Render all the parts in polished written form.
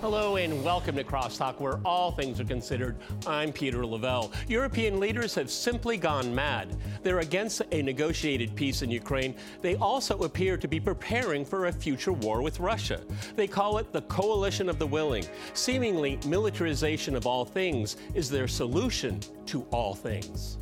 Hello and welcome to Crosstalk, where all things are considered. I'm Peter Lavelle. European leaders have simply gone mad. They're against a negotiated peace in Ukraine. They also appear to be preparing for a future war with Russia. They call it the coalition of the willing. Seemingly, militarization of all things is their solution to all things.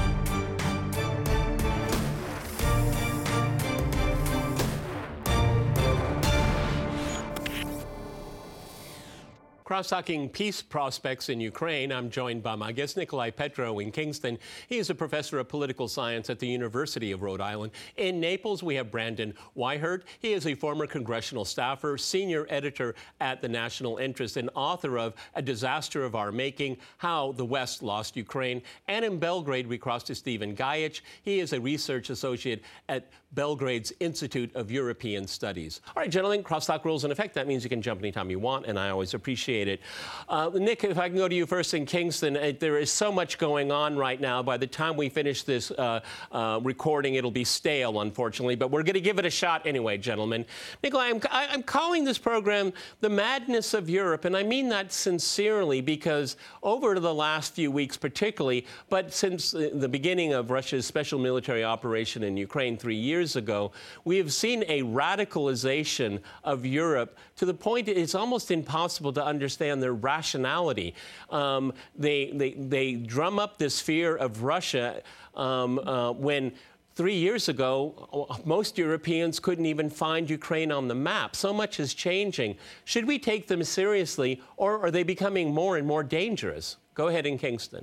Cross-talking peace prospects in Ukraine, I'm joined by my guest, Nikolai Petro in Kingston. He is a professor of political science at the University of Rhode Island. In Naples, we have Brandon Weichert. He is a former congressional staffer, senior editor at The National Interest, and author of A Disaster of Our Making, How the West Lost Ukraine. And in Belgrade, we cross to Stephen Gajich. He is a research associate at Belgrade's Institute of European Studies. All right, gentlemen, crosstalk rules in effect. That means you can jump anytime you want, and I always appreciate it. Nick, if I can go to you first in Kingston, there is so much going on right now. By the time we finish this recording, it'll be stale, unfortunately, but we're going to give it a shot anyway, gentlemen. Nikolai, I'm calling this program The Madness of Europe, and I mean that sincerely because over the last few weeks particularly, but since the beginning of Russia's special military operation in Ukraine 3 years ago, we have seen a radicalization of Europe to the point it's almost impossible to understand their rationality. They drum up this fear of Russia when 3 years ago, most Europeans couldn't even find Ukraine on the map. So much is changing. Should we take them seriously, or are they becoming more and more dangerous? Go ahead in Kingston.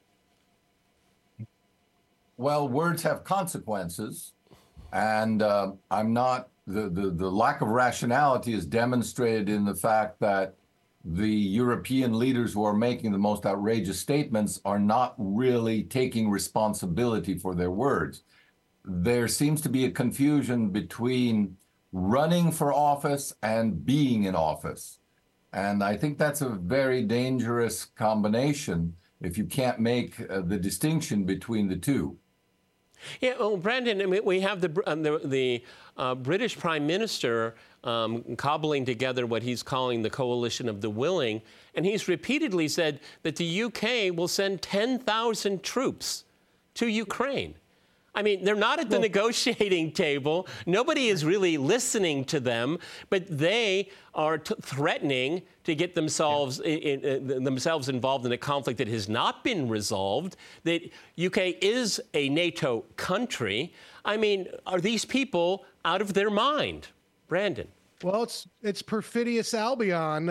Well, words have consequences, and I'm not, the lack of rationality is demonstrated in the fact that the European leaders who are making the most outrageous statements are not really taking responsibility for their words. There seems to be a confusion between running for office and being in office. And I think that's a very dangerous combination if you can't make the distinction between the two. Yeah, well, Brandon, I mean, we have the British Prime Minister cobbling together what he's calling the coalition of the willing, and he's repeatedly said that the UK will send 10,000 troops to Ukraine. I mean, they're not at the negotiating table. Nobody is really listening to them, but they are threatening to get themselves involved in a conflict that has not been resolved. That UK is a NATO country. I mean, are these people out of their mind? Brandon. Well, it's perfidious Albion.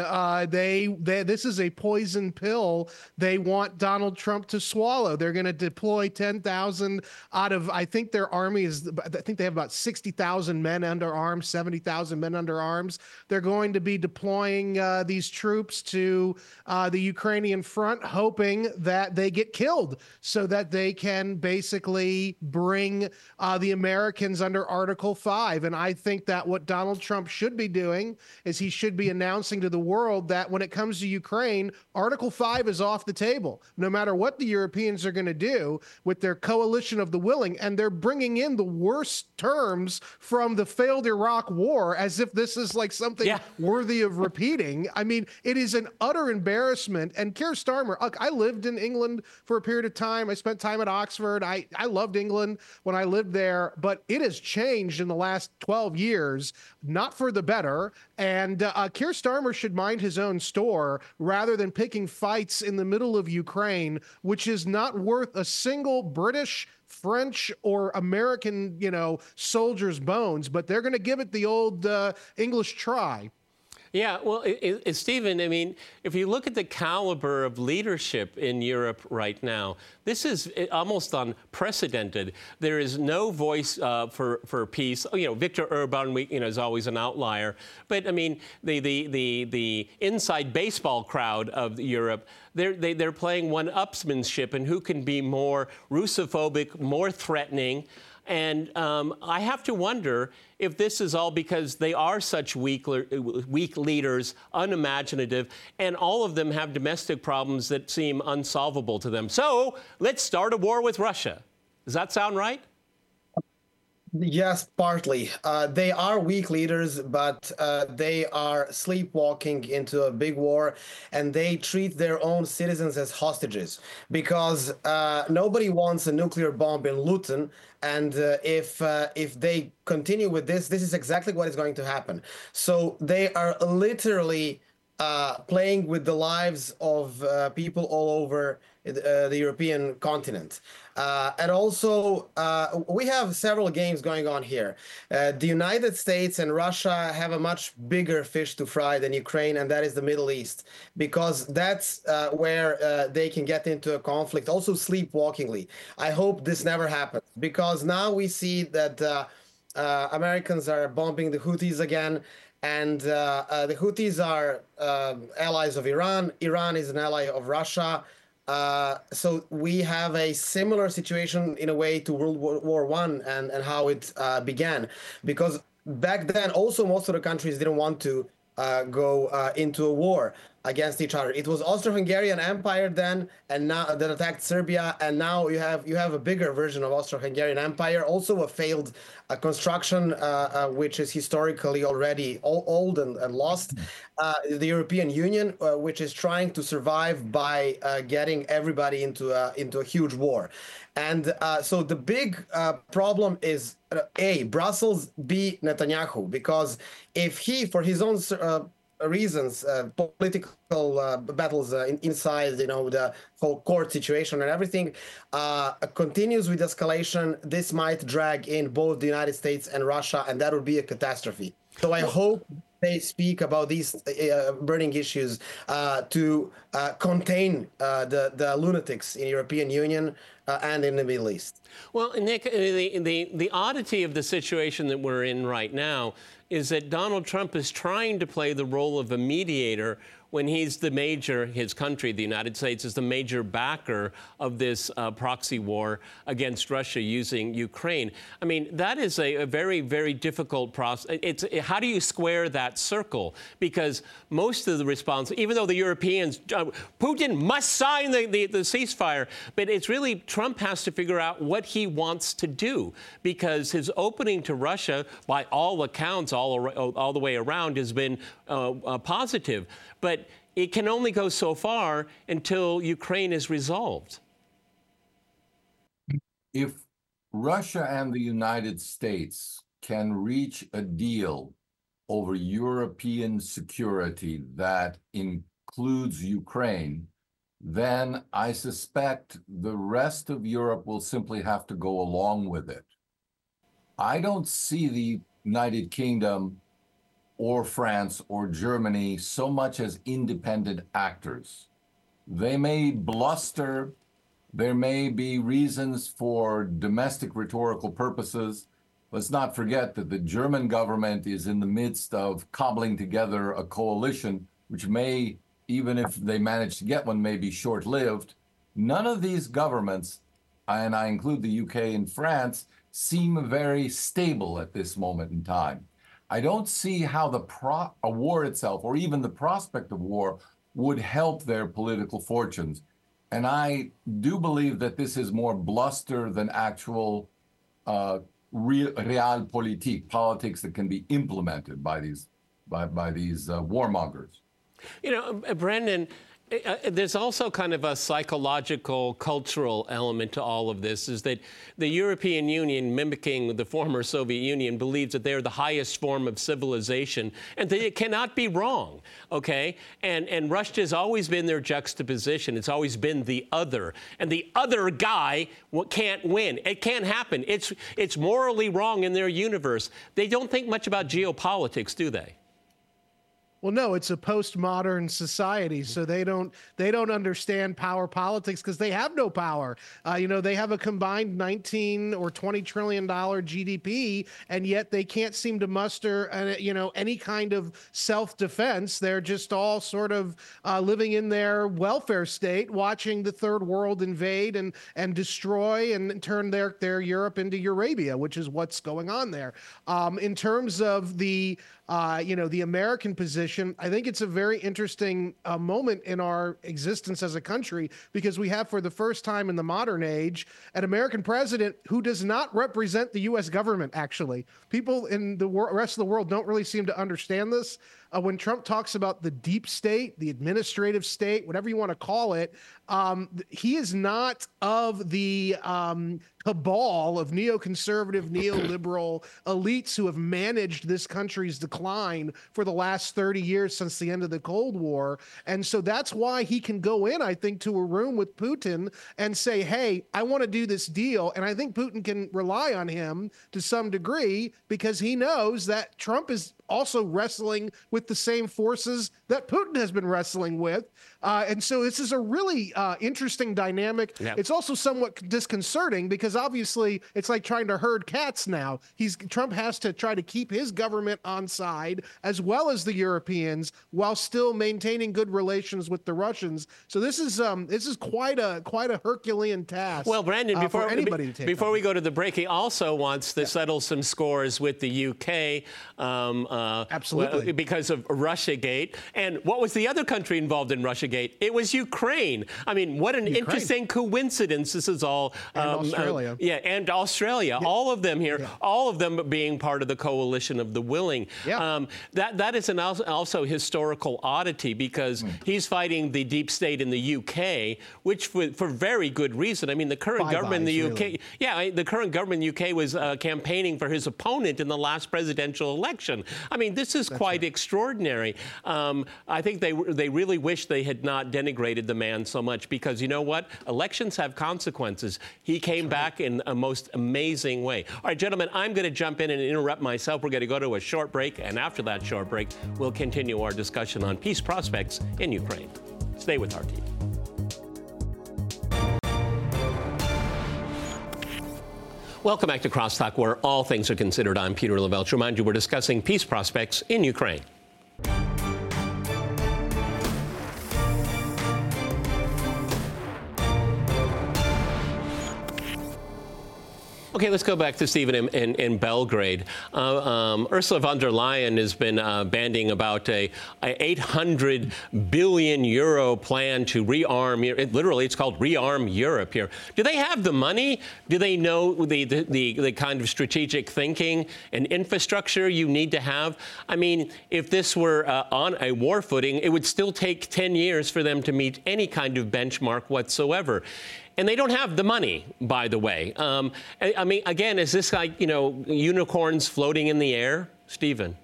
This is a poison pill they want Donald Trump to swallow. They're going to deploy 10,000 out of, I think their army is, I think they have about 60,000 men under arms, 70,000 men under arms. They're going to be deploying these troops to the Ukrainian front, hoping that they get killed so that they can basically bring the Americans under Article 5. And I think that what Donald Trump should be doing is he should be announcing to the world that when it comes to Ukraine, Article 5 is off the table, no matter what the Europeans are going to do with their coalition of the willing. And they're bringing in the worst terms from the failed Iraq war as if this is like something worthy of repeating. I mean, it is an utter embarrassment. And Keir Starmer, look, I lived in England for a period of time. I spent time at Oxford. I loved England when I lived there, but it has changed in the last 12 years, not for the better. And Keir Starmer should mind his own store rather than picking fights in the middle of Ukraine, which is not worth a single British, French, or American, soldier's bones. But they're going to give it the old English try. Yeah, well, Stephen, I mean, if you look at the caliber of leadership in Europe right now, this is almost unprecedented. There is no voice for peace. Viktor Orban, is always an outlier. But I mean, the inside baseball crowd of Europe, they're playing one-upsmanship, and who can be more Russophobic, more threatening. And I have to wonder if this is all because they are such weak leaders, unimaginative, and all of them have domestic problems that seem unsolvable to them. So let's start a war with Russia. Does that sound right? Yes, partly. They are weak leaders, but they are sleepwalking into a big war, and they treat their own citizens as hostages because nobody wants a nuclear bomb in Luton. And if they continue with this, this is exactly what is going to happen. So they are literally playing with the lives of people all over the European continent. And also, we have several games going on here. The United States and Russia have a much bigger fish to fry than Ukraine, and that is the Middle East, because that's where they can get into a conflict, also sleepwalkingly. I hope this never happens, because now we see that Americans are bombing the Houthis again. And the Houthis are allies of Iran. Iran is an ally of Russia. So we have a similar situation in a way to World War One and how it began, because back then also most of the countries didn't want to go into a war against each other. It was Austro-Hungarian Empire then, and now that attacked Serbia, and now you have a bigger version of Austro-Hungarian Empire, also a failed construction, which is historically already old and lost. The European Union, which is trying to survive by getting everybody into a huge war. And so the big problem is A, Brussels, B, Netanyahu, because if he, for his own reasons, political battles inside, the whole court situation and everything, continues with escalation, this might drag in both the United States and Russia, and that would be a catastrophe. So I hope they speak about these burning issues to contain the lunatics in European Union and in the Middle East. Well, Nick, the oddity of the situation that we're in right now is that Donald Trump is trying to play the role of a mediator when he's his country, the United States, is the major backer of this proxy war against Russia using Ukraine. I mean, that is a very, very difficult process. How do you square that circle? Because most of the response, even though the Europeans, Putin must sign the ceasefire, but it's really Trump has to figure out what he wants to do, because his opening to Russia, by all accounts, all the way around, has been positive. But it can only go so far until Ukraine is resolved. If Russia and the United States can reach a deal over European security that includes Ukraine, then I suspect the rest of Europe will simply have to go along with it. I don't see the United Kingdom or France or Germany so much as independent actors. They may bluster, there may be reasons for domestic rhetorical purposes. Let's not forget that the German government is in the midst of cobbling together a coalition, which may, even if they manage to get one, may be short-lived. None of these governments, and I include the UK and France, seem very stable at this moment in time. I don't see how a war itself, or even the prospect of war, would help their political fortunes. And I do believe that this is more bluster than actual realpolitik, politics that can be implemented by these warmongers. Brandon, there's also kind of a psychological, cultural element to all of this, is that the European Union, mimicking the former Soviet Union, believes that they're the highest form of civilization and that it cannot be wrong, okay? And Russia has always been their juxtaposition. It's always been the other. And the other guy can't win. It can't happen. It's morally wrong in their universe. They don't think much about geopolitics, do they? Well, no, it's a postmodern society, so they don't understand power politics because they have no power. They have a combined 19 or 20 trillion dollar GDP, and yet they can't seem to muster any kind of self-defense. They're just all sort of living in their welfare state, watching the third world invade and destroy and turn their Europe into Eurabia, which is what's going on there. In terms of the American position, situation. I think it's a very interesting moment in our existence as a country, because we have, for the first time in the modern age, an American president who does not represent the U.S. government, actually. People in the rest of the world don't really seem to understand this. When Trump talks about the deep state, the administrative state, whatever you want to call it, he is not of the cabal of neoconservative, neoliberal elites who have managed this country's decline for the last 30 years since the end of the Cold War. And so that's why he can go in, I think, to a room with Putin and say, hey, I want to do this deal. And I think Putin can rely on him to some degree, because he knows that Trump is also wrestling with the same forces that Putin has been wrestling with. And so this is a really interesting dynamic. Yep. It's also somewhat disconcerting, because obviously it's like trying to herd cats now. Trump has to try to keep his government on side as well as the Europeans, while still maintaining good relations with the Russians. So this is quite a Herculean task. Well, Brandon, for anybody to take before on. we go to the break, he also wants to settle some scores with the UK. Absolutely. Because of Russiagate. And what was the other country involved in Russiagate? It was Ukraine. I mean, what an interesting coincidence this is all. And Australia. And Australia. Yeah. All of them here, all of them being part of the coalition of the willing. Yeah. That is also historical oddity, because he's fighting the deep state in the UK, which for very good reason. I mean, the current government in the UK, the current government in the UK was campaigning for his opponent in the last presidential election. I mean, this is quite extraordinary. I think they really wish they had not denigrated the man so much, because you know what? Elections have consequences. He came back in a most amazing way. All right, gentlemen, I'm going to jump in and interrupt myself. We're going to go to a short break, and after that short break, we'll continue our discussion on peace prospects in Ukraine. Stay with RT. Welcome back to Crosstalk, where all things are considered. I'm Peter Lavelle. To remind you, we're discussing peace prospects in Ukraine. Okay, let's go back to Stephen in Belgrade. Ursula von der Leyen has been banding about a 800 billion euro plan to rearm. Literally, it's called Rearm Europe here. Do they have the money? Do they know the kind of strategic thinking and infrastructure you need to have? I mean, if this were on a war footing, it would still take 10 years for them to meet any kind of benchmark whatsoever. And they don't have the money, by the way. I mean, again, is this like, unicorns floating in the air? Stephen?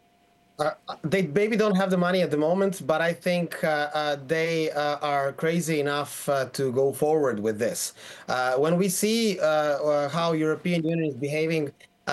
They maybe don't have the money at the moment, but I think they are crazy enough to go forward with this. When we see how European Union is behaving,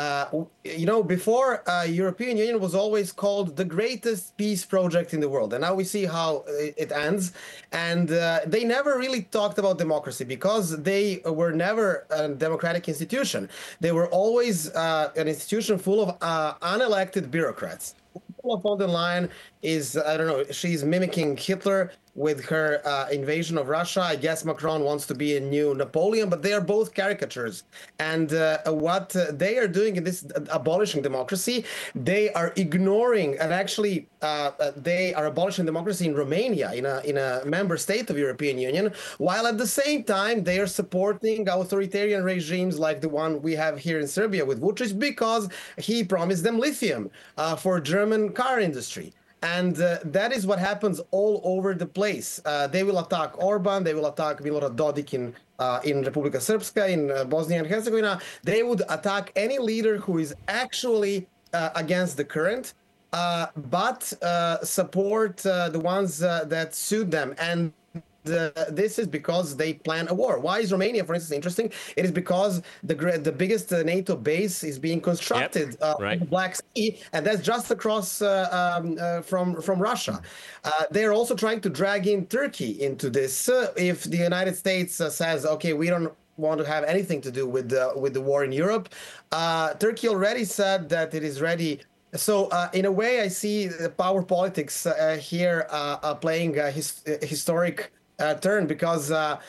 before European Union was always called the greatest peace project in the world. And now we see how it ends. And they never really talked about democracy, because they were never a democratic institution. They were always an institution full of unelected bureaucrats. Ursula von der Leyen is, I don't know, she's mimicking Hitler with her invasion of Russia. I guess Macron wants to be a new Napoleon, but they are both caricatures. And what they are doing in this abolishing democracy, they are ignoring, and actually they are abolishing democracy in Romania, in a member state of European Union, while at the same time they are supporting authoritarian regimes like the one we have here in Serbia with Vučić, because he promised them lithium for German car industry. And that is what happens all over the place. They will attack Orban. They will attack Milorad Dodik in Republika Srpska, in Bosnia and Herzegovina. They would attack any leader who is actually against the current, but support the ones that suit them. And this is because they plan a war. Why is Romania, for instance, interesting? It is because the biggest NATO base is being constructed on the Black Sea, and that's just across from Russia. They're also trying to drag in Turkey into this. If the United States says, okay, we don't want to have anything to do with the war in Europe, Turkey already said that it is ready. So in a way, I see the power politics here playing a historic turn, because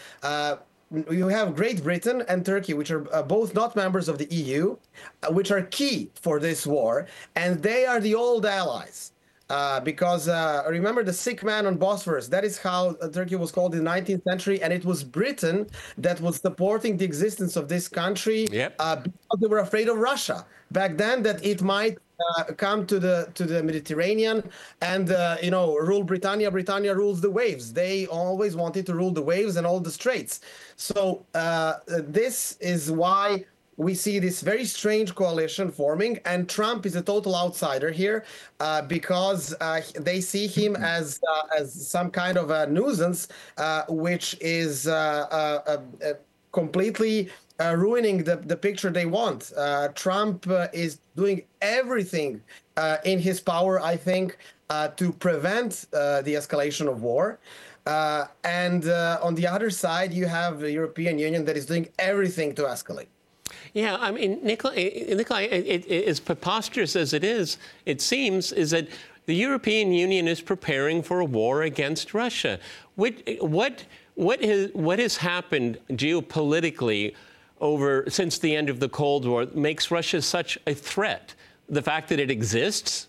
you have Great Britain and Turkey, which are both not members of the EU, which are key for this war, and they are the old allies. Because remember the sick man on Bosphorus? That is how Turkey was called in the 19th century, and it was Britain that was supporting the existence of this country because they were afraid of Russia back then, that it might come to the Mediterranean and rule Britannia. Britannia rules the waves. They always wanted to rule the waves and all the straits. So this is why we see this very strange coalition forming, and Trump is a total outsider here because they see him as some kind of a nuisance, which is completely ruining the picture they want. Trump is doing everything in his power, I think, to prevent the escalation of war. And on the other side, you have the European Union that is doing everything to escalate. Yeah, I mean, Nikolai, as preposterous as it seems, is that the European Union is preparing for a war against Russia. What has happened geopolitically since the end of the Cold War makes Russia such a threat? The fact that it exists?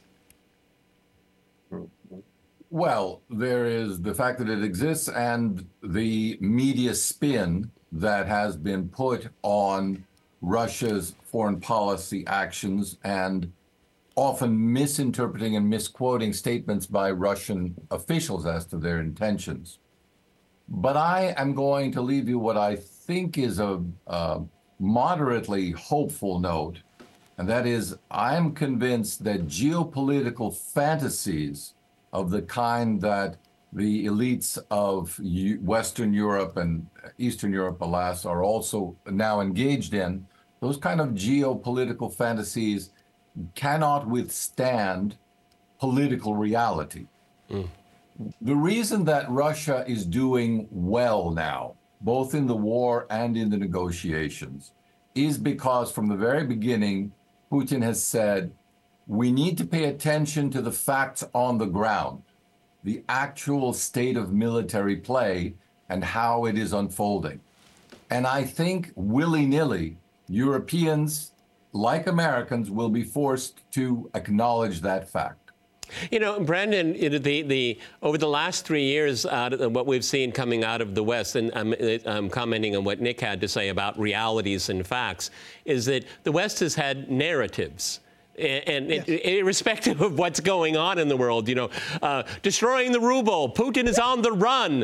Well, there is the fact that it exists and the media spin that has been put on Russia's foreign policy actions and often misinterpreting and misquoting statements by Russian officials as to their intentions. But I am going to leave you what I think is a moderately hopeful note, and that is I'm convinced that geopolitical fantasies of the kind that the elites of Western Europe and Eastern Europe, alas, are also now engaged in, those kind of geopolitical fantasies cannot withstand political reality. The reason that Russia is doing well now, both in the war and in the negotiations, is because from the very beginning, Putin has said, we need to pay attention to the facts on the ground, the actual state of military play and how it is unfolding. And I think willy-nilly, Europeans, like Americans, will be forced to acknowledge that fact. You know, Brandon, over the last 3 years, what we've seen coming out of the West, and I'm commenting on what Nick had to say about realities and facts, is that the West has had narratives. And yes, irrespective of what's going on in the world, destroying the ruble, Putin is on the run.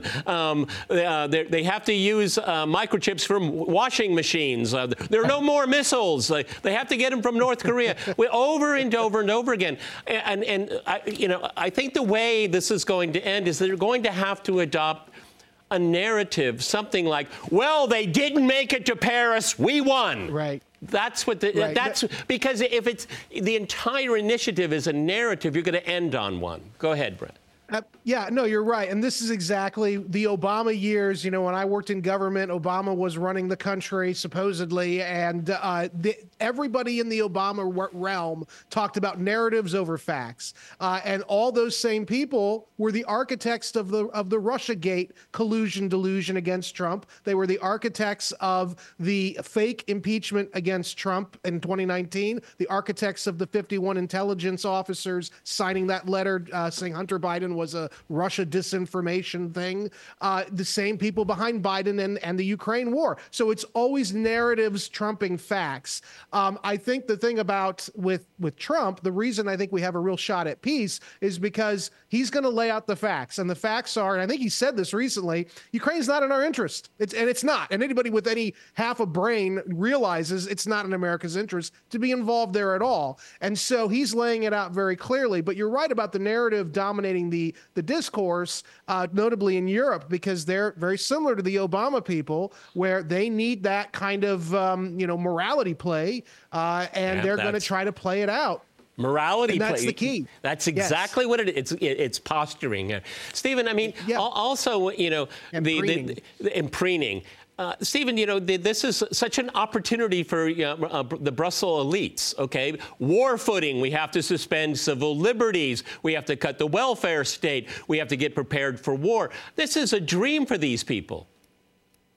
They have to use microchips from washing machines. There are no more missiles. They have to get them from North Korea. Over and over and over again. And I think the way this is going to end is they're going to have to adopt a narrative, something like, well, they didn't make it to Paris, we won. Right. That's what that's because if it's the entire initiative is a narrative, you're going to end on one. Go ahead, Brett. Yeah, no, you're right. And this is exactly the Obama years. When I worked in government, Obama was running the country, supposedly. And everybody in the Obama realm talked about narratives over facts. And all those same people were the architects of the Russiagate collusion delusion against Trump. They were the architects of the fake impeachment against Trump in 2019, the architects of the 51 intelligence officers signing that letter saying Hunter Biden was a Russia disinformation thing, the same people behind Biden and the Ukraine war. So it's always narratives trumping facts. I think the thing about with Trump, the reason I think we have a real shot at peace is because he's going to lay out the facts. And the facts are, and I think he said this recently, Ukraine's not in our interest. It's not. And anybody with any half a brain realizes it's not in America's interest to be involved there at all. And so he's laying it out very clearly. But you're right about the narrative dominating the discourse, notably in Europe, because they're very similar to the Obama people, where they need that kind of morality play, and they're going to try to play it out. Morality play. That's the key. That's exactly what it is. It's posturing. Stephen, I mean, also, and preening. Stephen, this is such an opportunity for the Brussels elites, okay? War footing, we have to suspend civil liberties. We have to cut the welfare state. We have to get prepared for war. This is a dream for these people.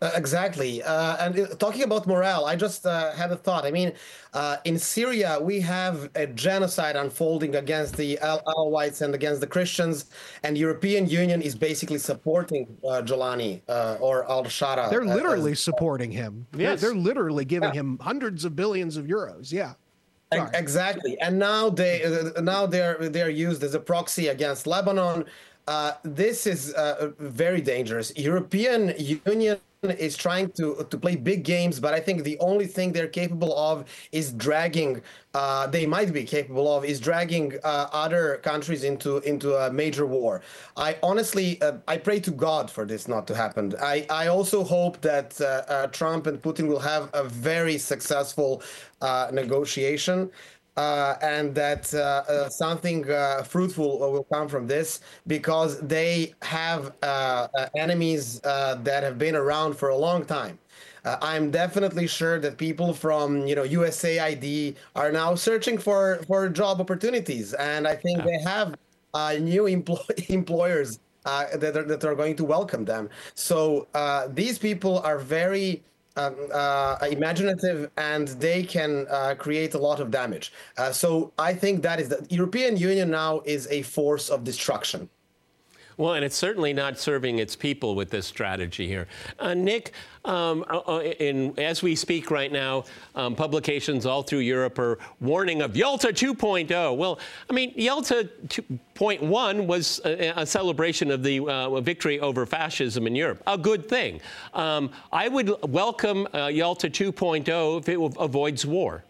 Exactly. Talking about morale, I just had a thought. I mean, in Syria, we have a genocide unfolding against the Alawites and against the Christians, and European Union is basically supporting Jolani or al-Shara. They're literally supporting him. Yes. They're literally giving him hundreds of billions of euros. Yeah. Sorry. Exactly. And now they're used as a proxy against Lebanon. This is very dangerous. European Union is trying to play big games, but I think the only thing they're capable of is dragging. They might be capable of is dragging other countries into a major war. I honestly, I pray to God for this not to happen. I also hope that Trump and Putin will have a very successful negotiation. And that something fruitful will come from this, because they have enemies that have been around for a long time. I'm definitely sure that people from USAID are now searching for job opportunities, and I think they have new employers that are going to welcome them. So these people are very imaginative, and they can create a lot of damage. So I think that is the European Union now is a force of destruction. Well, and it's certainly not serving its people with this strategy here. Nick, as we speak right now, publications all through Europe are warning of Yalta 2.0. Well, I mean, Yalta 2.1 was a celebration of the victory over fascism in Europe, a good thing. I would welcome Yalta 2.0 if it avoids war.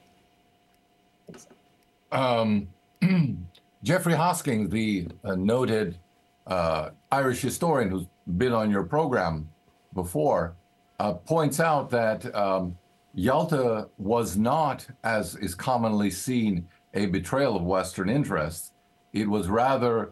Jeffrey Hoskins, the noted Irish historian who's been on your program before, points out that Yalta was not, as is commonly seen, a betrayal of Western interests. It was rather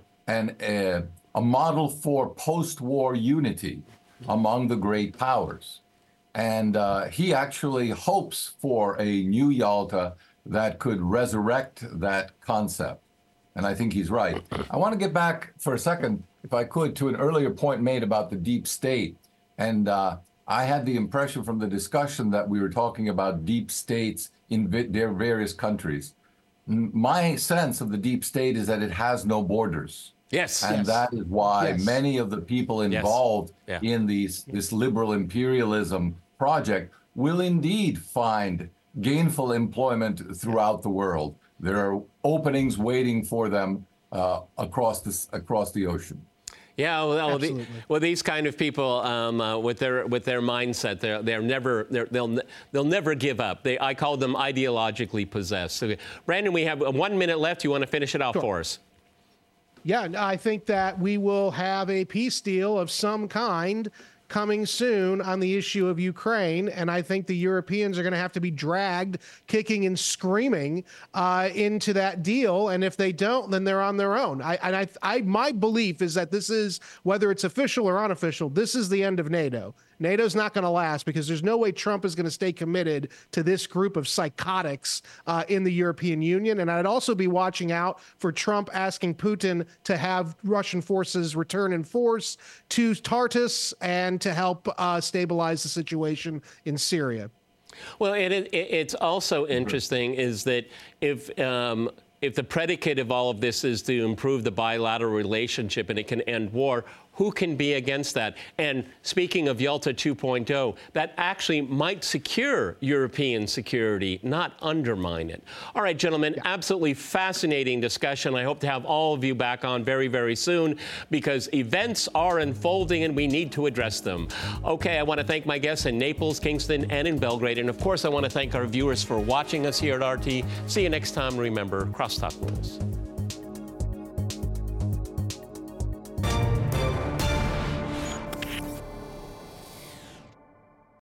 a model for post-war unity among the great powers. And he actually hopes for a new Yalta that could resurrect that concept. And I think he's right. I want to get back for a second, if I could, to an earlier point made about the deep state. And I had the impression from the discussion that we were talking about deep states in their various countries. My sense of the deep state is that it has no borders. Yes. And that is why many of the people involved in this liberal imperialism project will indeed find gainful employment throughout the world. There are openings waiting for them across the ocean. Yeah, well, these kind of people with their mindset, they'll never give up. I call them ideologically possessed. So, Brandon, we have 1 minute left. You want to finish it off for us? Yeah, I think that we will have a peace deal of some kind coming soon on the issue of Ukraine, and I think the Europeans are going to have to be dragged kicking and screaming into that deal, and if they don't, then they're on their own. My belief is that this is, whether it's official or unofficial, this is the end of NATO. NATO's not going to last, because there's no way Trump is going to stay committed to this group of psychotics in the European Union. And I'd also be watching out for Trump asking Putin to have Russian forces return in force to Tartus and to help stabilize the situation in Syria. Well, it's also interesting is that if the predicate of all of this is to improve the bilateral relationship and it can end war, who can be against that? And speaking of Yalta 2.0, that actually might secure European security, not undermine it. All right, gentlemen, absolutely fascinating discussion. I hope to have all of you back on very, very soon, because events are unfolding and we need to address them. Okay, I want to thank my guests in Naples, Kingston, and in Belgrade. And of course, I want to thank our viewers for watching us here at RT. See you next time. Remember, Crosstalk News.